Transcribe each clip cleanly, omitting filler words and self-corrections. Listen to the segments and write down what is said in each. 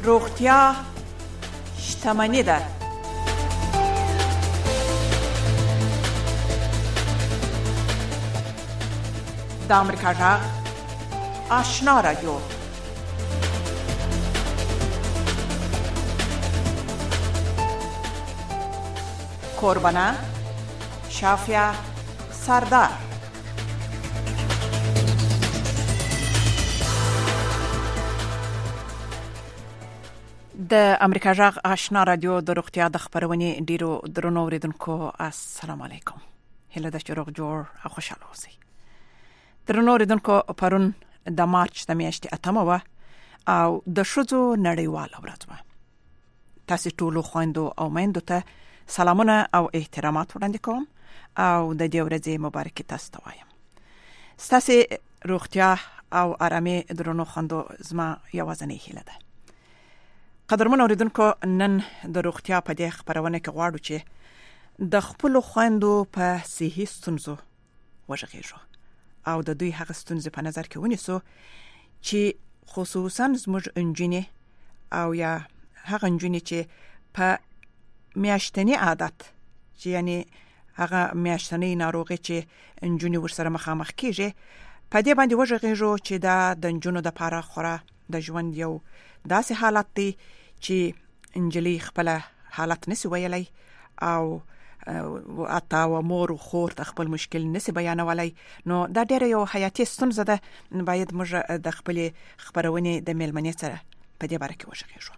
روغتیا شتمني ده. د امریکا غږ آشنا رادیو. کوربانه شافیا سردار. د امریکا غږ آشنا رادیو د روغتیا د خبرونې ډیرو درنو اوریدونکو السلام علیکم. هله د چروغ جوړ او خوشاله اوسئ. درنو اوریدونکو پرون د مارچ د میاشتې 8 او د شذو نړیواله ورځ و. تاسو ټول خويندو او میندو ته سلامونه او احترامات وړاندې کوم او د دې ورځې مبارکي تاسو ته وایم. ستاسو روغتیا او آرامي درنو خويندو زما یوازنۍ هیله ده. قدرمن اوریدونکو نن د روغتیا په دې خبرونه کې غواړو چې د خپل خويندو په صحي ستونزو وژغېږو او د دوی هغه ستونزې په نظر کې ونیسو چې خصوصا زموږ انجینې او یا هغه انجینې چې په میاشتنی عادت چې یعنی هغه میاشتنی ناروغي چې انجینې ورسره مخامخ کیږي په دې باندې وژغېږو چې دا د انجونو د لپاره خورا د ژوند یو داسې حالت دی چې انجلي خپل حالت نسی ویلای او اتا و مور خور خپل مشکل نسی بیانولای. نو دا ډېر یو حیاتي ستونزه ده. باید موږ د خپل خبرونه د میلمنې سره په دې باره کې وژغېږو.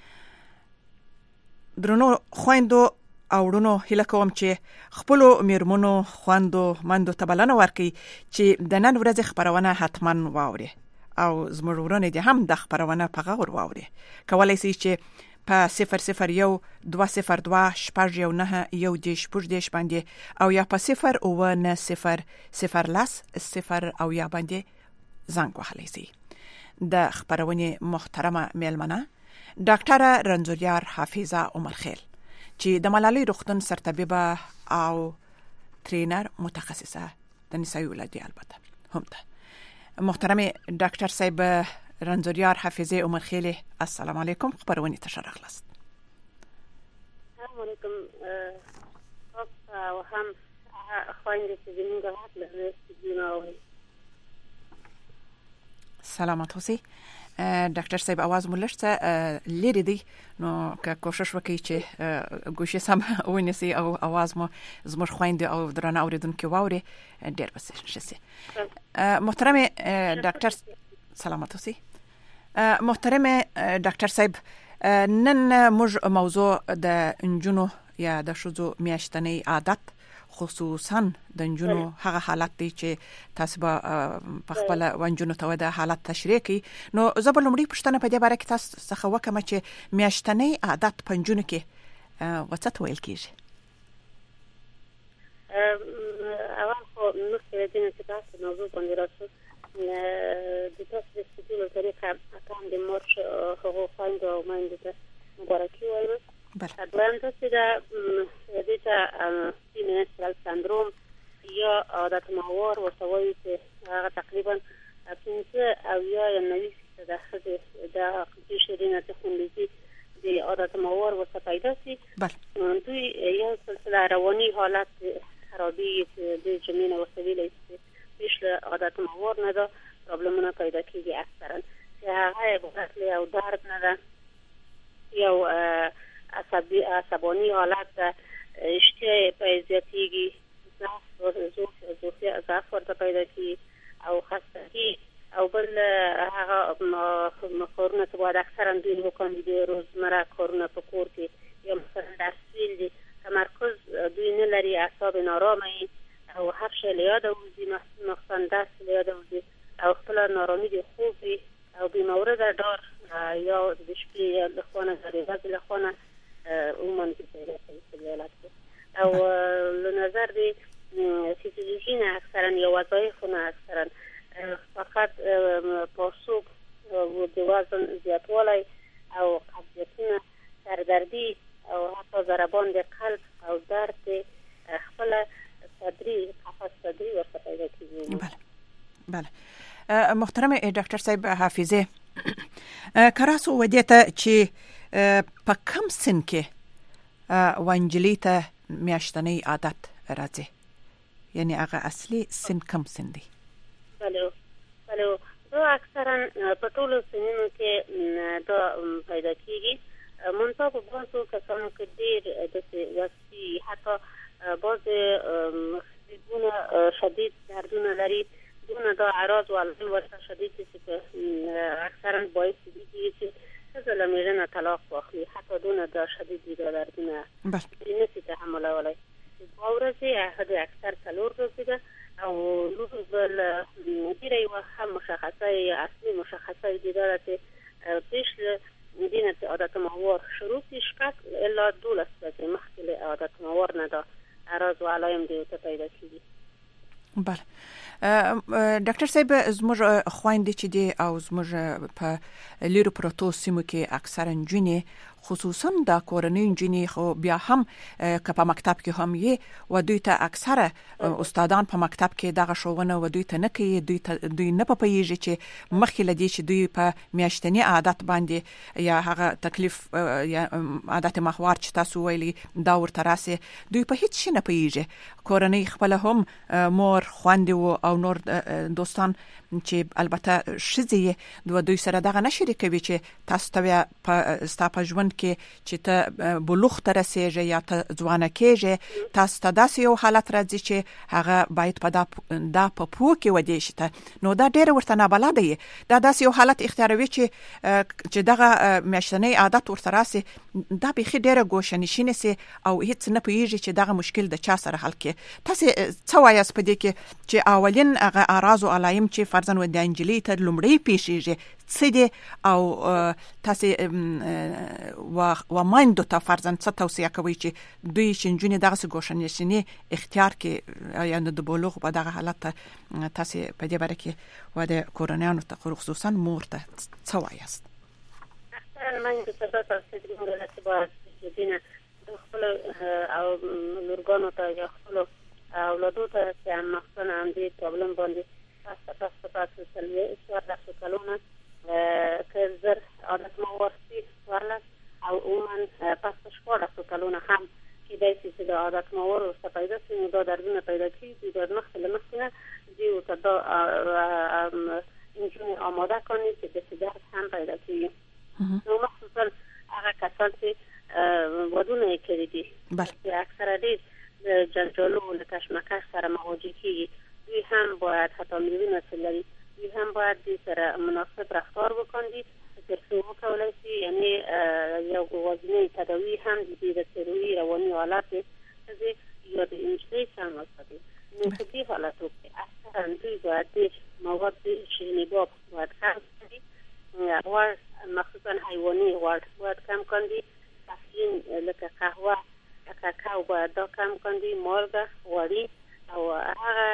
درنو خويندو او ورونو هیله کوم چې خپل میرمنو خويندو مندو ته بلنه ورکړي چې د نن ورځې خبرونه حتما واوري او زموږ ورونه دي هم د خبرونه په غور واوري. کولای شي چې په 001 202 شپږ یو نه یو د شپږ دیش باندې او یا په 0 او یا باندې زنګ وهلی شي. د خبرونه محترمه میلمنه ډاکټر رنځوریار حافظه عمرخیل چې د ملالۍ روغتون سرطبيبه او ټرینر متخصصه د نسایي ولادت البته هم ده. محترم ډاکټر صاحب رنځوریار حافظه عمرخیل السلام علیکم. خبرونه تشرح لست. السلام علیکم. او هم خويندې چې زموږ غږ لري سلامت اوسئ. ډاکټر صاحب आवाज مو لږ لري دی نو که کوشش وکړئ چې ګوشې سم ونیسئ او आवाज مو زموږ خويندې او درنه اوریدونکو واوري ډېر بس شي. محترم ډاکټر سلامت اوسئ. محترم ډاکټر صاحب نن موږ موضوع د انجونو یا د شذو میاشتنی عادت خصوصا د انجونو هغه حالت دی چې تاسو په خپل ونجونو ته د حالت تشریح کی. نو زبر لمړی پښتنه په دې باره کې تاسو څخه وکم چې میاشتنی عادت پنجونو کې وڅت ویل کیږي. اول خو نو څه دې نه تاسو موضوع باندې راځو د تاسو د سټیلو طریقه اکان د مارچ هغه خويند او مایند ته مبارکي وایم. دویم تاسو دا د menstrual syndrome یا عادت ماهوار ورته چې هغه تقریبا 15 او یا 90% د شیرینه تخنیکی د عادت ماهوار ورته پیدا شي. دوی یو سلسله رواني حالت خرابی د جمعین و سویل بیش عادت ماهوار نه ده پرابلمونه پیدا کیږي اکثرا چې هغه عبارت له او درد نه ده یو عصبانی حالت اشتهای پیزیاتیگی ضعف ورته پیدا کی او خستگی او بل هغه کارونه که باید اکثرا دوی بکنی د روزمره کارونه په کور کې یا مثلا درسیل دی تمرکز دوی نه لري اعصاب نارامه او هر شی له یاد وزي مخصوصا دست له یاد وزي او خپل نارامي دی خوب او بیمورد دار یا د شپې له خونه غریبه له خونه عموما او لنظر دی فیزیولوژی نه اکثرا یا وظایف نه اکثرا فقط پاسوب و د وزن زیاتوالی او قبضیتونه سردردی او حتی ضربان د قلب او درد خپل صدری قفص صدری ورته پیدا کیږي. بله محترم ډاکټر صاحب حافظه کراسو ودیته چې په کم سن کې وانجلی ته میاشتنی عادت راځي، یعنی هغه اصلي سن کم سن دی؟ بله دا اکثرا په ټولو سنونو کې دا پیدا کیږي، منتها په بعضو کسانو کې ډېر داسې وختي حتی بعضې دونه شدید دردونه لري، دونه دا اعراض و علائم ورته شدید دي چې اکثرا باعث کیږي چې ښځه له میړه نه طلاق واخلي، حتی دونه دا شدید دي دا دردونه نشي تحملولی. دوه ورځې هغه د اکثر 4 ورځې ده او بل ډېره یوه ښه مشخصه اصلي مشخصه دي دا ده چې پیش له دینه چې عادت ماهوار شروع شي 6 الا 12 ورځې مخکې له عادت ماهوار نه دا اعراض و علائم دې ورته پیدا کېږي. بله ډاکټر صاحب، زموږ خویندې چې دي او زموږ په لیرو پروتو سیمو کې اکثرا نجونې، خصوصا د کورنۍ نجونې، خو بیا هم که په مکتب کې هم یې و دوی ته اکثره استادان په مکتب کې دغه ښوونه و دوی ته نه کوي، دوی نه پوهیږي چې مخکې له دې چې دوی په میاشتني عادت باندې یا هغه تکلیف یا عادت ماهوار چې تاسو ویلي دا ورته راسي، دوی په هیڅ شي نه پوهیږي. کورنۍ خپله هم مور، خویندې او نور دوستان چې البته ښځې دوی سره دغه نه شریکوي چې تاسو ته ستا په ژوند کې چې ته بلوغ ته رسیږي یا ته ځوانه کېږي، تاسو ته داسې یو حالت راځي چې هغه باید په دا په پوه کې ودې شي ته، نو دا ډېره ورته نابلده یې، دا داسې یو حالت اختیاروي چې دغه میاشتنی عادت ورته راسي، دا بیخي ډېره ګوښه‌نشینه سي او هیڅ نه پوهیږي چې دغه مشکل د چا سره حل کړي. تاسو څه وایاست په دې کې چې اولین هغه اعراض او علائم چې فرضاً د انجلۍ ته لومړی پیښیږي څه دي او تاسو و مایندو ته فرضاً څه توصیه کوي چې دوی چې نجونې دغسې ګوښه‌نشیني اختیار کړي یا د بلوغ په دغه حالت تاسو په دې باره کې و د کورنیانو ته خصوصا مور ته څه وایاست؟ اکثرا مایندو ته دا توصیه کوم چې باید دینه خپل او لورګانو ته یا خپل اولادو ته چې مخکنه هم دې پرابلم باندې تاسو څوارلسو کلونه که زر عادت ماهوار شي او عموما پس 14 کلونه هم کېدای شي چې د عادت ماهوار ورته پیدا شي، نو دا دردونه پیدا کېږي، دا مخکې له مخکې نه دوی ورته دا نجونې آماده کړي چې داسې درد هم پیدا کېږي. نو مخصوصا هغه کسان چې ودونه یې کړي دي چې اکثره ډېر د جنجالو له کشمکش سره مواجه کېږي، دوی هم باید حتی میرمنې چې لري دوی هم باید دې سره مناسب رفتار وکړي تر څو وکولی شي یعنې یو ورځنی تداوي هم د دې د څاروي رواني حالت د ښځې یا د نجلۍ سم وساتي. نو په دې حالاتو کې اکثرا دوی باید ډېر مواد شیرینی‌باب باید کم کړي، غوړ مخصوصا حیواني غوړ باید کم کړي، کافین لکه قهوه کاکاو باید دا کم کړي، مالګه، غوړي او هغه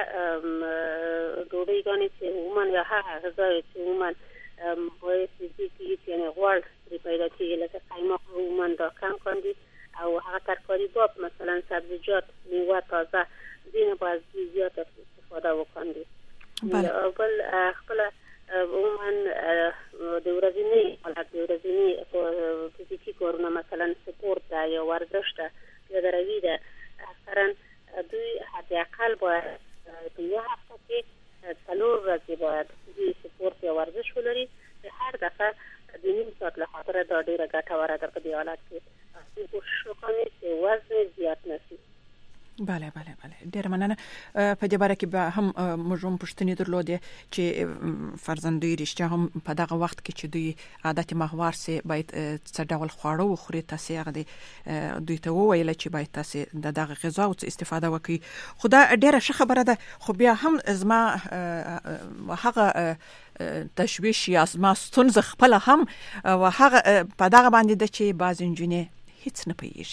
ډوډۍ چې عموما یا هغه غذا چې عموما باید فزیکي یعنې غوړ پرې پیدا کېږي لکه قیماق عموما دا کم کړي او هغه ترکاري باب مثلا سبزیجات، میوه تازه دې نه باید زیات استفاده وکړي. او بل خپله عموما د ورځني حالت د ورځني فزیکي کارونه مثلا سپورت ده یا ورزش ده یا دروي ده، اکثرا دوی حداقل باید په یوه هفته کې 4 ورځې باید دوی سپورت یا ورزش ولري چې هر دفعه د نیم ساعت له خاطره دا ډېره ګټوره ده په دې حالت کې دوی کوشش وکړي چې وزن زیات نه شي. بله ډېره مننه. په دې باره کې به هم موږ هم پوښتنې درلودې چې فرضاً دوی رښتیا هم په دغه وخت کې چې دوی عادت ماهوار سي باید څه ډول خواړه وخوري، تاسې هغه دوی ته وویله چې باید تاسې د دغه غذاو څه استفاده وکړي، خو دا ډېره ښه خبره ده. خو بیا هم زما هغه تشویش یا زما ستونزه خپله هم هغه په دغه باندې ده چې بعضې نجونې هیڅ نه پوهېږي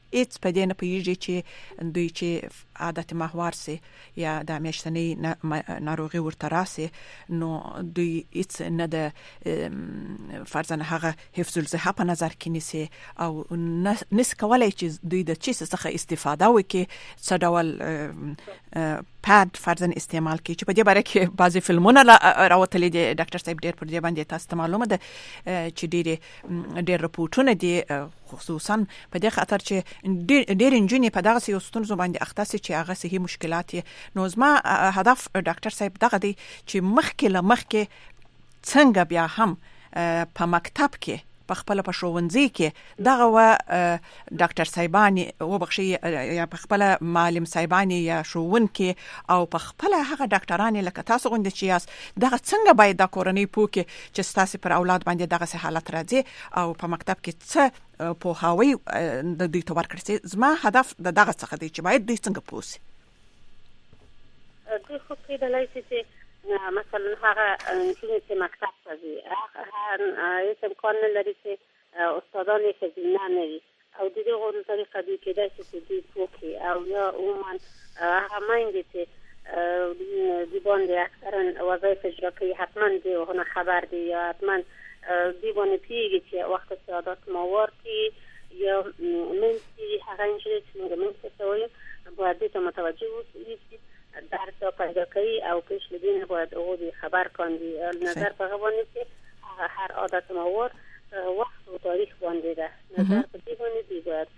هیڅ په دې نه پیږي چې دوی چې عادت محور سي یا د میاشتنۍ ناروغي ورته راسي نو دوی هیڅ نه د فرضاً هغه حفظ الصحه په نظر کې نیسي او نس کولای چې دوی د چیز څخه استفاده وکړي څه ډول پاد فرضاً استعمال کوي چې په دې باره کې بعضی فلمونه راوتلي دي ډاکټر صاحب ډېر پر دې باندې تاسو ته معلومه ده چې ډېر رپورټونه دي خصوصا په دې خاطر چې ډېر انجونی په دغه یو ستونزو باندې اخته سي چې هغه صحي مشکلات نو زما هدف ډاکټر صاحب دغه دی چې مخکې څنګه بیا هم په مکتب کې په خپل په ښوونځي کې دغه ډاکټر صاحبانی او بخشي یا په خپل معلم صاحبانی یا ښوونکي او په خپل هغه ډاکټرانی لکه تاسو غوندي چې یاست دغه څنګه باید د کورنۍ پوکي چې تاسو پر اولاد باندې دغه سه حالت راځي او په مکتب کې څه په هاوی د دې تور کړی زما هدف دغه څخه دی چې باید دوی څنګه پوسی دوی خو کې د لایسي مثلا هغه چې مکتب ته ځي هیڅ امکان نه لري چې استادان یې ښځینه نه وي او د دې طریقه دوی کېدای شي چې دوی پوکي او یا عموما هغه میندې چې دوی باندې اکثرا وظایف اجرا کوي حتما دوی هغه خبر دي یا حتما دوی باندې پیږي چې وخت چې عادت ماور کې یا منځي هغه انجلې چې موږ منځ ته وایو باید دې ته متوجه اوسي درس پیدا کوي او پیش لدین باید او خبر کاندی نظر په غوونه چې هر عادت ماور وخت او تاریخ باندې ده نظر په دې باندې دی باید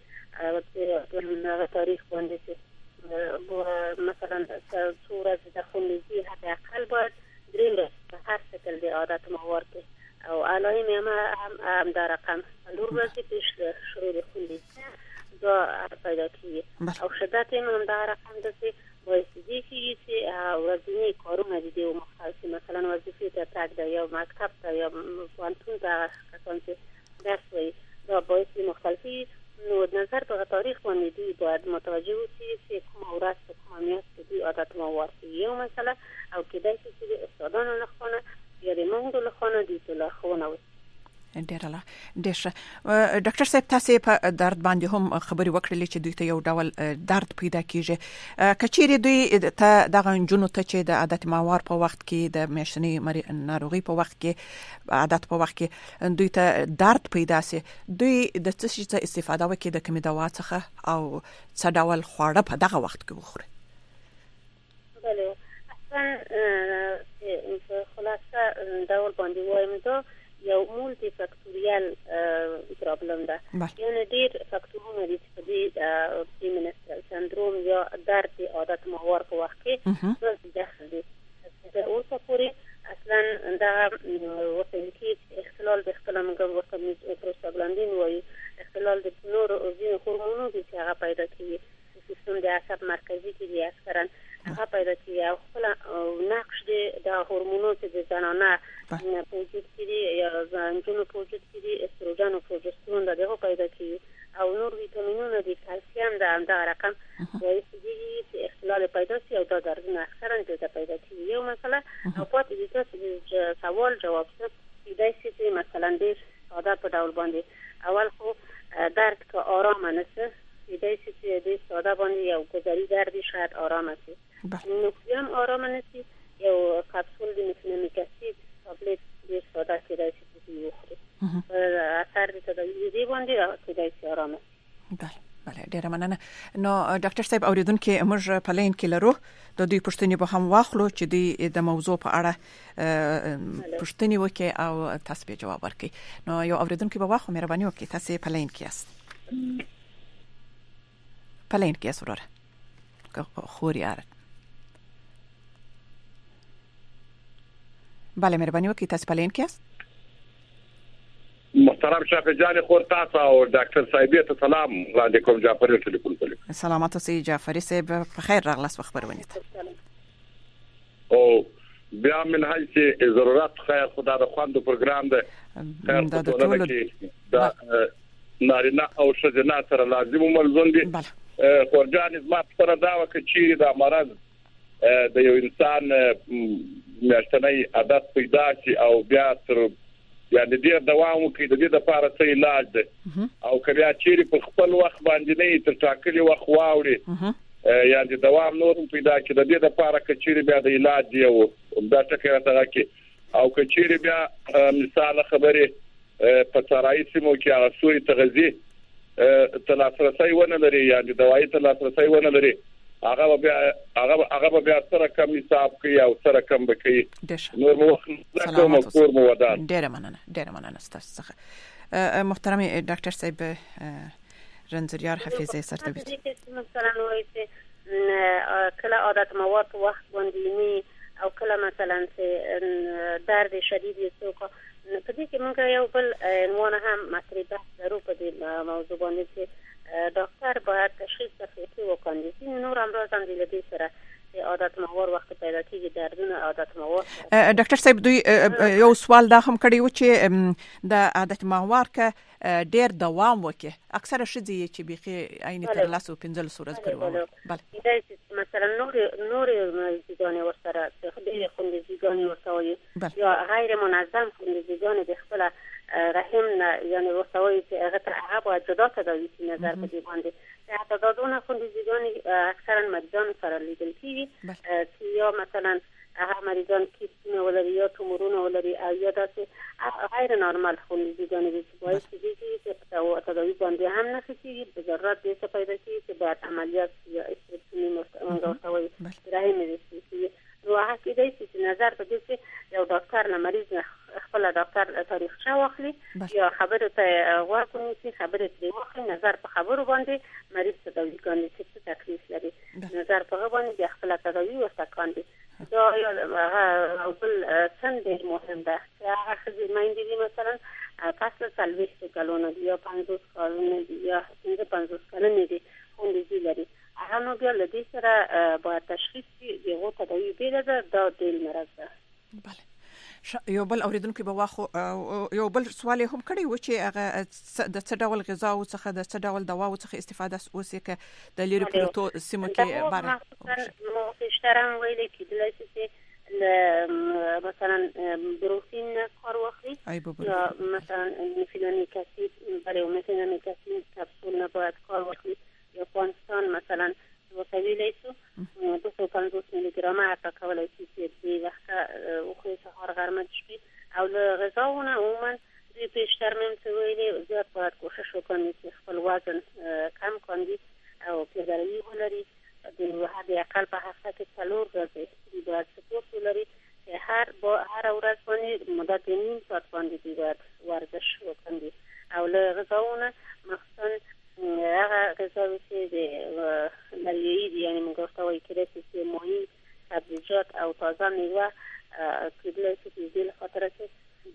چې تاریخ باندې چې مثلا صورت د خونځي حتی اقل باید دریم په هر شکل دی عادت ماور کې او علائم هم در رقم نور ورځې پیش شروع خونځي دا پیدا کیږي او شدت هم در رقم ده وایسیدی چې ورځنی کارونه دي او مخالفت مثلا وظیفه ته تګ دی یا مکتب ته یا پوهنتون ته کسان چې درس وایي دا باعث مختلفي نو نظر په تاریخ باندې دی باید متوجه اوسي چې کوم ورځ په کوم میاشت کې عادت ماور یو مسله او کېدای شي چې استادانو له خوا یا د موږ له خوا دي له خوا ډیره ډاکټر صاحب تاسو په درد باندې هم خبري وکړلې چې دوی ته یو ډول درد پیدا کیږي کچېری دوی ته دغه جنونو ته چې د عادت ماور په وخت کې د میاشتنۍ ناروغي په وخت کې عادت په وخت کې دوی ته درد پیدا سي دوی د څه شي استفاده وکړي د کومې دوا څخه او څه ډول خواړه په دغه وخت کې وخوري بله اصلا خلاصه ډول باندې وایم دا یو مولټي فاکټوریال پرابلم ده یعنی ډیر فاکټورونه دي چې د پریمنسترال سندروم یا درد عادت ماور په وخت کې داخل دي د اوسه پورې اصلا دا وصل کې اختلال د اختلال موږ پروستاګلاندین وایي اختلال د نور ځینې هورمونونو چې هغه پیدا کوي سیستم د عصب مرکزي کې دي اکثرا هغه پیدا کوي او خپل نقش د هورمونونو چې د زنانه په وجود کې دي یا زنجونو په وجود کې دي استروجن او پروجسترون دغه پیدا کوي او نور ویټامینونه دي کلسیم د همدغه رقم وایي چې اختلال پیدا شي او دا دردونه اکثرا د پیدا کوي یو مسله او پاتې دي چې سوال جواب څه کېدای شي چې مثلا ډېر ساده په ډول باندې اول خو درد که آرام نشه کېدای شي چې دې ساده باندې یو گذری دردی شاید آرام شي نو هم آرام نشي یو کپسول د میتنامیک اسید تابلت ډېر ساده کېدای شي چې وخوري اثر دې تداوی باندې کېدای شي آرام شي بله ډیره مننه نو ډاکټر صاحب اوریدونکو موږ په لین کې لرو د دوی پوښتنې به هم واخلو چې د موضوع په اړه پوښتنې وکړي او تاسو به جواب ورکړي نو یو اوریدونکو به واخلو مهرباني وکړئ تاسو په لین کې یاست په لین کې سره خوري اره بله مهرباني وکړئ تاسو په لین کې یاست محترم شافع جان خور تاسو او ډاکټر صاحب ته سلام وړاندې کوم جعفر ټلیفون کوي سلامات اوسئ جعفر صاحب په خیر راغلاست خبرونه او بیا من حیث ضرورت خیر خدا د خواندو پروګرام ده د ټول د نارینه او ښځینه سره لازم ملزم دي خورجان زما سره دا وکړي دا مرض د یو انسان میاشتنۍ عادت پیدا شي او بیا تر یعنی ډیر دوام وکړي د دې لپاره څه علاج دی او کله چې په خپل وخت باندې نه تر ټاکلي وخت واوړي یعنی دوام نور پیدا کړي د دې لپاره کچېری بیا د علاج دی او دا ټکي راته کې او کچېری بیا مثال خبره په ترای سیمو کې هغه سوري تغذیه تلاسرسي ونه لري یعنی دوايي تلاسرسي ونه لري هغه بیا سره کم حساب کوي او سره کم بکې نور مو کور مو ودان ډېر مننه تاسو څخه محترم ډاکټر صاحب رنځوریار حفیظي سرتوي مثلا وایي چې کله عادت مواد وخت باندې او کله مثلا چې درد شدید یې په دې کې موږ یو بل عنوان هم مطرح درو په دې موضوع باندې چې ډاکټر باید تشخیص دقیق وکړي نور امراض هم د دې سره عادت مواد وخت پیدا کیږي دردونه عادت مواد ډاکټر صاحب دوی یو سوال دا هم کړی و چې د عادت مواد ک ډیر دوام وکړي اکثره شذي چې بيخي عین تر لاسو 15 ورځې پورې بله مثلا نور زیګانې ورسره ډېر خوندزیګانې ورسره یا غیر منظم خوندزیګانې د خپل رحم نه یعنی ورسوي چې هغه ته هغه باید جدا تداوی شي نظر په دې باندې تعدادونه خوندزیګانې اکثرا مریضان سره لیدل کیږي چې یا مثلا هغه مریضان کیستونه ولري یا تومورونه ولري او یا داسې غیر نورمال خوندزیګانې چې باید چې تداوی باندې هم نه کیږي به ضرورت دې څه پیدا کیږي چې باید عملیات یا استثنایی ورسوي رحم دې نو هغه کېدای شي چې نظر په دې چې یو ډاکټر نه مریض نه خپل ډاکټر تاریخچه واخلي یا خبره ته ورکړي چې خبره دې واخلي نظر په خبرو باندې مریض تداوی کوي چې تکلیف لري نظر په باندې خپل تداوی وسکاندي دا یو بل څنګه مهم ده چې هغه خزي مایندې مثلا پس له 40 کلونو یا 50 کلونو یا 50 کلونو دي خوندې لري هغه نو بیا له دې سره باید تشخیص یو تداوی پیدا دا د مرض ده بله یو بل اوریدونکو به واخو یو بل سوال هم کړی و چې هغه د څه ډول غذا او څخه د څه ډول دوا او څخه استفاده اوسې ک د لیرو پروتو سیمو کې باره نو اشتراک ویل کېدل چې مثلا بروتین کار واخلي یا مثلا ميثيلانيك اسيد برای ميثيلانيك اسيد کپسول نه باید کار واخلي یا پانستان مثلا وسویلی شو 250 میلی گرم حتی کولای شي چې دې وخت وخوري سهار غرمه شپې او له غذاونه عموما دوی پیشتر مم څه ویلي زیات باید کوشش وکړي چې خپل وزن کم کړي او پیاده ولري د هغه اقل په هفته کې 4 ورځې باید سپورت ولري چې هر ورځ باندې مدت نیم ساعت باندې باید ورزش وکړي او له غذاونه مخصوصا هغه غذاوي چې د لریي دي یعنی موږ ورته وایي چې ماهي سبزیجات او تازه میوه کېدلی شي چې دې لپاره چې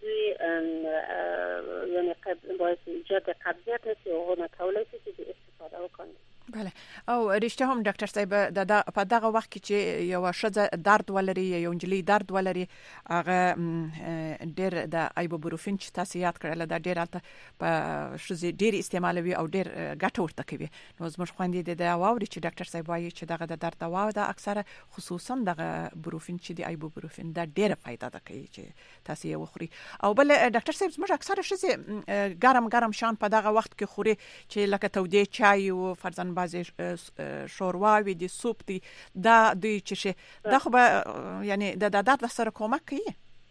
دوی یعنی باعث ایجاد قبضیت نشي او هغه کولای شي چې استفاده وکړي بله او رښتیا هم ډاکټر صاحب په دغه وخت کې چې یو شذ درد ولري یو انجلي درد ولري هغه ډېر د ایبوبروفین چې تاسو یاد کړل دا ډېر په شذ ډېر استعمالوي او ډېر ګټه ورته کوي نو زموږ خويندې د واوري چې ډاکټر صاحب وايي چې دغه د درد دوا ده اکثره خصوصا دغه بروفین چې د ایبوبروفین دا ډېر فائدہ ده کوي چې تاسو یې وخوري او بل ډاکټر صاحب زموږ اکثره شذ ګرم شان په دغه وخت کې خوري چې لکه تودې چای او فرضاً بعضی شورواوی دي سوپ دي دا دوی چې دا خو یعنی د درد سره کومک کوي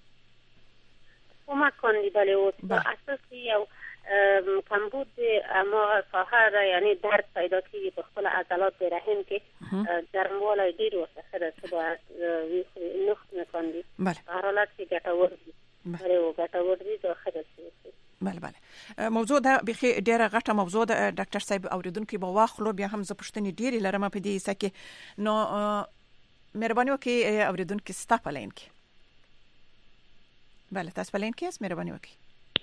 بله او اساسي یو کمبود اما ساحه یعنی درد پیدا کیږي په خپل عضلات رحم کې ګرموالی ډیر وسخه ده چې باید نخت نکاندي حرارت کې ګټور دي او ګټور دي دا خدای بله موضوع دا بخي ډیره غټه موضوع ده ډاکټر صاحب اوریدونکو به واخلو بیا هم ز پښتني ډیره لرمه په دې سکه نو مهرباني وکي اوریدونکو ستاسو پلین کې بله تاسو پلین کې مهرباني وکي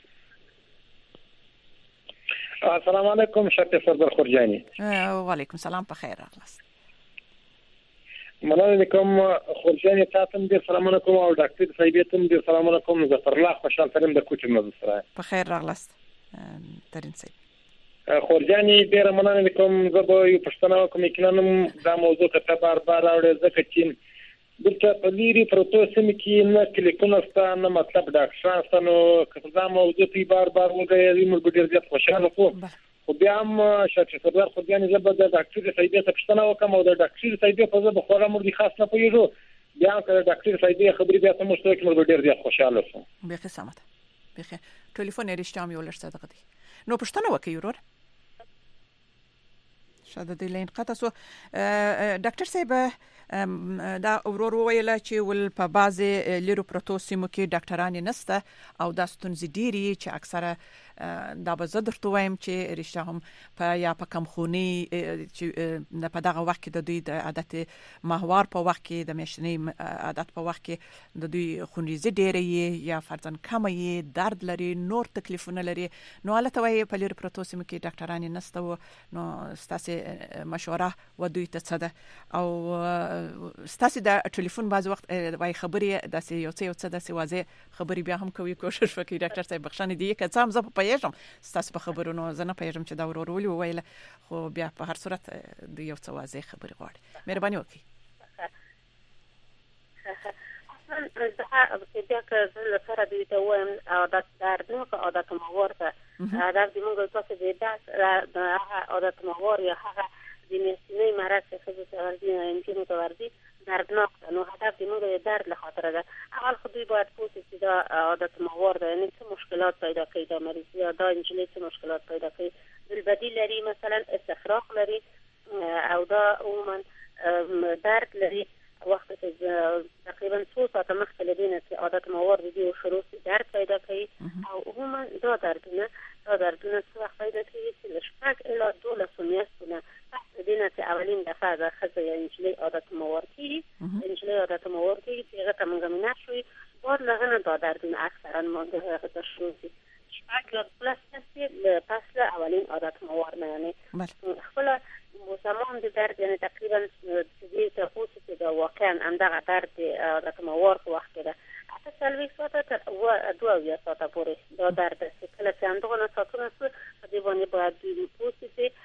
السلام علیکم شرط سردار خورجانی وعلیکم السلام په خیر راغلاست مننه کوم خورجانی تاسو دې سلام علیکم او ډاکټر صاحب ته دې سلام علیکم ظفر الله خوشحال سلام د کوچ مزه سره په خیر راغلاست ترين صاحب خورجانی ډیر مننه کوم زه به یو پښتنه کوم کینم دا موضوع ته بار اورې ځکه چې دلته په لیري پروتو سیمه کې نه کلیکونه ستانه مطلب ډاکټران ستانه کله موضوع په بار وګورئ موږ ډیر زیات خوشاله خو بیا هم شاته صدر خو بیا نه زبر د ډاکټر سایدې څخه پښتنه وکم او د ډاکټر سایدې په ځای بخوره مور دي خاص نه پویږو بیا هم د ډاکټر سایدې خبرې بیا ته مشترک موږ ډیر زیات خوشاله شو به قسمت به ټلیفون رښتیا یو لړ صدقه دي نو پښتنه وکي ورور شاده د لین قطع سو ډاکټر صاحب دا اورور ویل چې ول په بعضي لیرو پروتو سیمو کې ډاکټران نسته او دا ستونزې ډيري چې اکثره دا به زه درته وایم چې رښتیا هم په یا په کمخوني چې په دغه وخت کې د دوی د عادت ماهوار په وخت کې د میاشتنۍ عادت په وخت کې د دوی خونریزي ډیره یا فرضاً کمه درد لري نور تکلیفونه لري نو البته وای په لیرو پروتو سیمو کې ډاکټران نسته نو ستاسو مشوره و دوی ته څه ده او ستاسو د ټلیفون باز وخت وای خبرې د یو څه د واځي خبرې بیا هم کوي کوشش وکړي ډاکټر صاحب بخښنه دی که څه هم زه په یژم ستاسو په خبرونو زه نه پېژم چې دا ورول ویل خو بیا په هر صورت د یو څه واځي خبرې غواړي مهرباني وکړئ اصلا بیا که زه لپاره دوی ته وایم عادت دردناک عادت ماهوار ته درد موږ تاسو د عادت ماهوار یا هغه د میاشتنۍ مرض چې څه ورزي امکان ورزي دردناک نو هدف موږ درد له خاطر ده اول خو دوی باید پوه شي دا عادت ماهوار ده یعنی څه مشکلات پیدا کوي دا مریض یا دا انجلۍ څه مشکلات پیدا کوي بدیل لري مثلا استفراغ لري او دا عموما درد لري وقت چې تقریبا 2 ساعت مخکې لدینه چې عادت ماهوار دي او شروع درد پیدا کوي او عموما دا دردونه څه وخت پیدا کوي چې شپږ الی 12 میاشتونه پس دینه چې اولین دفعه د خزه یا انجلۍ عادت ماهوار کیږي چې هغه ته موږ نه شوي بعد لغنه دا دردونه اکثرا موږ هغه شروع شي شپږ یا پلس پس اولین عادت ماهوار نه یعنی خپل زمان د درد یعنی تقریبا چې تاسو چې دا واقعا اندغه درد عادت ماهوار په وخت کې ده حتی سلوي ساعته تر 2 ساعته پورې دا درد چې کله چې اندغه ساعتونه څه په دې باندې باید پوښتنه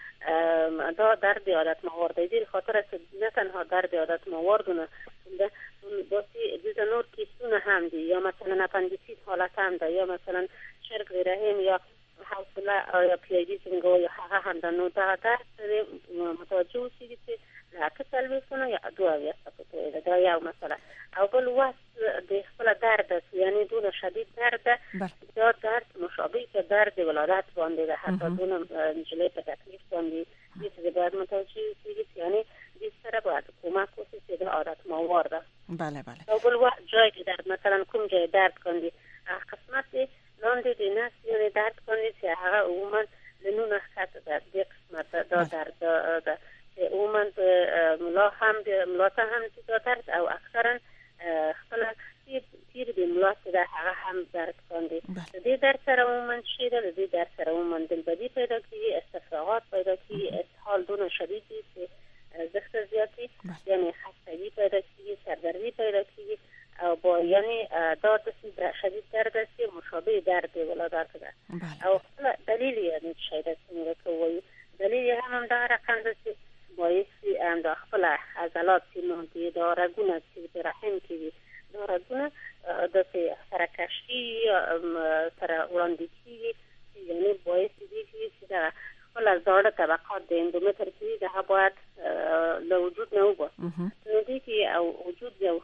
چې دا درد عادت ماهوار دی د خاطر چې نه تنها درد عادت ماهوار دونه ده بلکې د نور کیسونه هم دي یا مثلا اپندیسیت حالت هم ده یا مثلا شرق رحم یا حوصله یا پیاجی څنګه یا هغه هم د نو دا درد متوجه شي چې لکه سلويسونه یا 2 ساعته دا یو مسله او بل وخت د خپل درد یعنی دونه شدید درد دا درد مشابه که درد ولادت باندې ده حتی دونه انجلۍ په تکلیف باندې چې باید متوجه شي یعنی د سره باید کمک وشي چې د عادت ماهوار ده بله او بل وخت جای درد مثلا کوم جای درد کوي قسمت لاندې د نس یعنی درد کوي چې هغه عموما لنونه خط ده د قسمت دا درد ده عموما ملا ته هم دا درد او اکثرا خپل تیر د ملا ته هغه هم درد کوي د دې درد سره عموما شي د دې درد سره عموما دلبدي پیدا کوي استفراغات پیدا کوي اسهال دونه شدید دي چې زخم زیاتی یعنی خستگی پیدا کوي سردردی پیدا کوي او با یعنی دا د شدید درد است مشابه درد ولادت ده او دلیل یعنی شاید څنګه کوي دلیل هم دا رقم ده چې باعث ام دا خپل عضلات سیمونتی دا رګونه چې رحم کې دا رګونه د سرکشي سره وړاندې کیږي یعنی باعث دي چې دا خپل زړه طبقات د اندومتر کې دا باید له وجود نه وباسي نو دي چې او وجود یو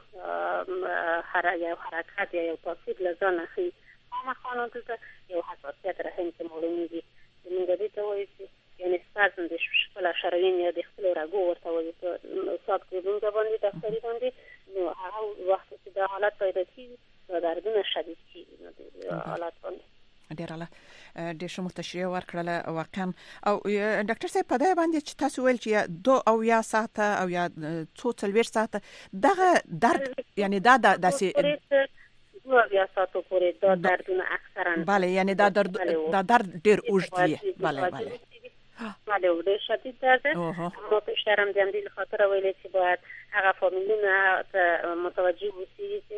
حرکت یا یو تاثیر لزان اخی خامخا ته یو حساسیت رحم کې معلومیږي چې موږ دې ته وایي چې یعنی سازن د خپل شرايين یا د خپل راګو ورته وایي په صاحب کې موږ باندې دفتري باندې نو هغه وخت چې دا حالت پیدا کیږي دا دردونه شدید کیږي نو حالت باندې ډیر الله د شمو تشریح ورکړله واقعا او ډاکټر صاحب په دې باندې چې تاسو ویل چې 2 یا ساعت او یا 2 ساعت دغه درد یعنی دا داسې 2 ساعت پورې دا دردونه اکثرا بله یعنی دا درد ډیر اوږد دی بله ماله ډېر شدید درد ما پیشترم دیم دل خاطر ویل چې باید هغه فامیلونه متوجه وسی چې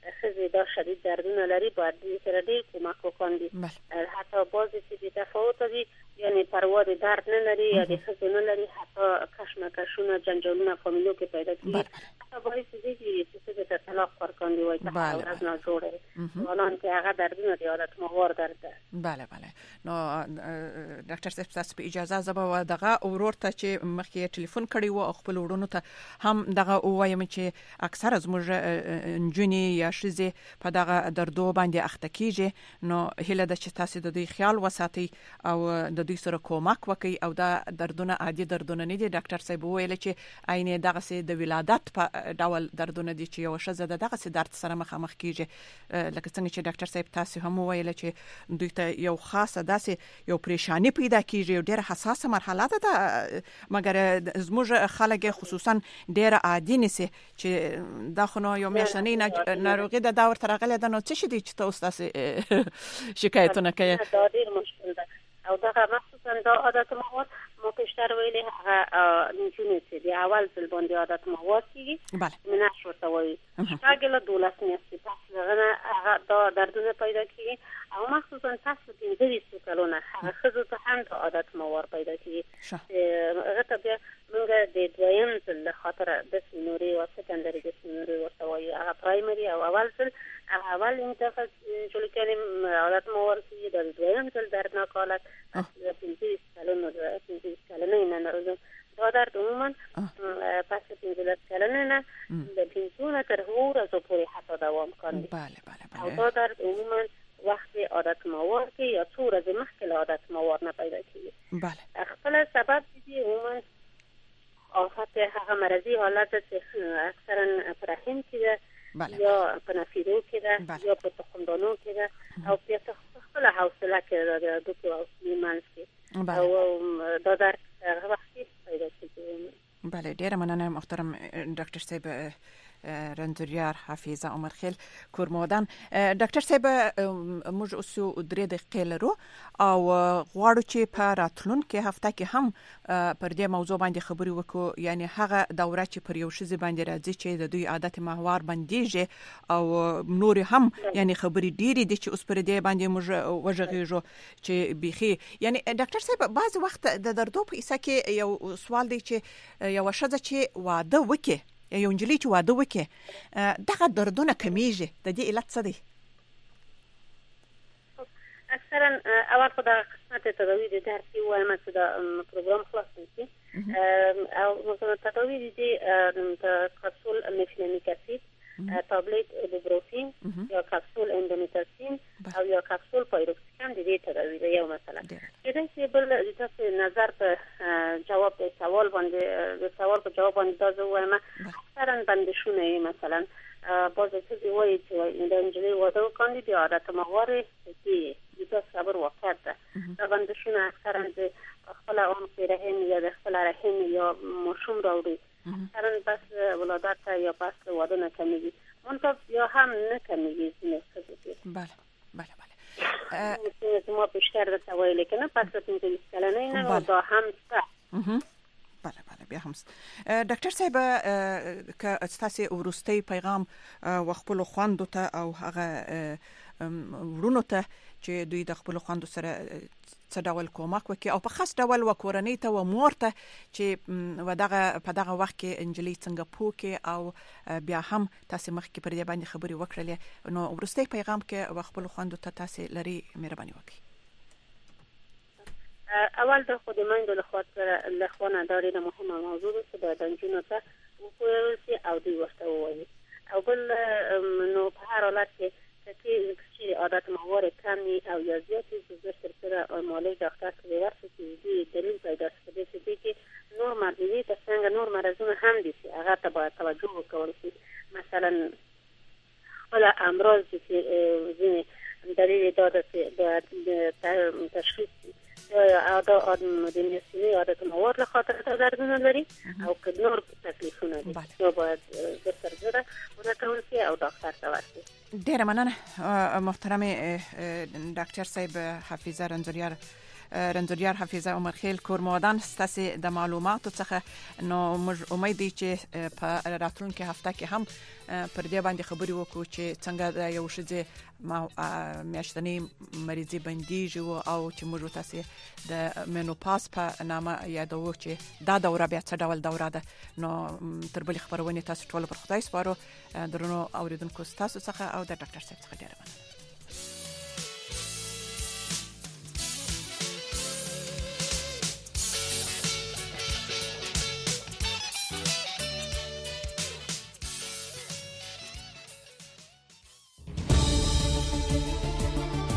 خزي دا شدید دردونه لري باید دې سره ډېر کمک وکړي. حتی بعضې چې بې تفاوته دي یعنی پروا د درد نه لري یا د ښځو نه لري، حتی کشمکشونه جنجالونه فامیلو کې پیدا کېږي، حتی باعث دې چې ښځې ته طلاق ورکړي وایي که هره ورځ ناجوړه وي، حالانکه هغه دردونه د عادت ماهوار درد ده. بله نو ډاکټر صاحب تاسو په اجازه زه به دغه ورور ته چې مخکې ټلیفون کړی و او خپل ورونو ته هم دغه ووایم چې اکثره زموږ نجونې یا ښځې په دغه دردو باندې اخته کیږي، نو هیله ده چې تاسو د دوی خیال وساتئ او د دوی سره کومک وکړئ او دا دردونه عادي دردونه نه دي. ډاکټر صاحب وویل چې عین دغه سي د ولادت په ډول دردونه دي چې یو ښځه دغه سي درد سره مخامخ کیږي، لکه څنګه چې ډاکټر صاحب تاسو هم وویل چې دوی ته یو خاصه داسې یو پریشانی پیدا کیږي، یو ډېر حساسه مرحله ده، مګر زموږ خلک خصوصا ډېر عادي نسي چې دا خو نو یو میاشتنۍ ناروغي ده دا ورته راغلی ده، نو څه شي دي چې تاسو شکایتونه کوي؟ دا ډېر مشکل ده او دغه مخصوصا دا عادت ماهوار ما پیشتر ویلې هغه نجونې چې د اول ځل باندې عادت ماهوار کېږي منش ورته وایي، شپږ له 12 میاشتې پس هغه دا دردونه پیدا کېږي او مخصوصا پس له 15 کلونو هغه ښځو ته هم دا عادت ماهوار پیدا کېږي. هغه ته بیا موږ د دویم ځل له خاطره دسمنوري او سکندري دسمنوري ورته وایو، هغه پرایمري او اول ځل هغه اول انتفاض جوړ کړي عادت ماهوار کېږي، د دویم ځل دردناک حالت پس له 15 کلونو نه دا درد عموما پس 15 کلونو نه د 15 تر هغو ورځو پورې حتی دوام کوي. او دا درد عموما وخت عادت ماهوار کې یا څو ورځې مخکې له عادت ماهوار نه پیدا کېږي. خپل سبب دي عموما آفت هغه مرضی حالت چې اکثرا په رحم کې ده یا په نفیدو کې ده یا په تخمدانو کې ده او بیا خپل حوصله کې ده د دوه حوصلې منځ کې او دا درد هغه وخت پیدا کېږي. بله ډیره مننه محترم ډاکټر صاحب رنځوریار حافظه عمر خیل کورمودان. ډاکټر صاحب موږ اوس 3 دقیقې لرو او غواړو چې په راتلونکي هفته کې هم پر دې موضوع باندې خبرې وکړو، یعنی هغه دوره چې پر یو ښځې باندې راځي چې د دوی عادت ماهوار بنديږي او نور هم یعنی خبرې ډېرې دي چې اوس پر دې باندې موږ وژغېږو چې بيخي یعنی ډاکټر صاحب بعض وخت د دردو په اساس کې یو سوال دی چې یو ښځه چې واده وکړي یو نجلۍ چې واده وکړي دغه دردونه کمیږي، د دې علت څه دی؟ اکثرا اول خو د قسمت تداوی د درد کې وایم چې د پروګرام خلاص نشي او مثلا تداوی د کپسول مفلینیک اسید، تابلت ایبوپروفین یا کپسول اندومیتاسین او یا کپسول پایروکسیکام د دې تداوی دی. یو مثلا کله چې بل تاسو نظر په جواب د سوال باندې د سوال په جواب باندې دا وایم اکثرا بندشونه مثلا باز څه دی وایي چې د انجلي واده کوي د عادت ماهوار کې د صبر وخت ده دا بندشونه اکثرا د خپل اون رحم یا د خپل رحم یا مشوم راوړي اکثرا بس ولادت یا پس واده نه کمیږي مونږ یا هم نه کمیږي نه څه. بله ما بیشتر د توایل کنه پس 15 کلنه نه دا هم څه. بله بیا هم ډاکټر صاحب که تاسو ورستي پیغام وخپل خوندو ته او هغه ورونو ته چې دوی د خپل خوندو سره څه ډول کومک وکړي او په خاص ډول وکورنۍ ته و مور ته چې ودغه په دغه وخت کې انجلۍ څنګه پوکي او بیا هم تاسو مخکې پر دې باندې خبرې وکړلې، نو ورستي پیغام کې وخپل خوندو ته تاسو لري مهرباني وکړئ. اول د خود مایند له خونه داري د مهمه موضوع څه د دنجونو ته وکړي او دی وخت وایي او بل نو په هر حالت کې چې عادت ماهوار کمی او یا زیاتې زړه سره مالي ډاکټر ته ورسې چې دلیل پیدا شي چې نور مرضی ته څنګه نور مرزونه هم دي چې هغه ته باید توجه وکړل شي. مثلا ولا امراض چې ځینې دلیل دا د تشخیص یا د نسلي عادت ماهوار له خاطر دردونه لري او که نور تکلیفونه دي نو باید زر ورته شي او ډاکټر ته ورشي. ډیره مننه محترم ډاکټر صاحب حافظه رنځوریار رنځوریار حفیظه عمر خیل کورمودان ستاسو د معلوماتو څخه نو موږ امید دي چې په راتلونکي هفته کې هم پر دې باندې خبري وکړو چې څنګه د یو شذې میاشتنی مریضي بنديږي او چې موږ تاسو د مینوپاز په نامه یادو چې دا دوره بیا څه ډول دوره ده نو تر بل خبرونه تاسو ټول پر خدای سپارو درنو اوریدونکو تاسو څخه او د ډاکټر صاحب څخه ډیره مننه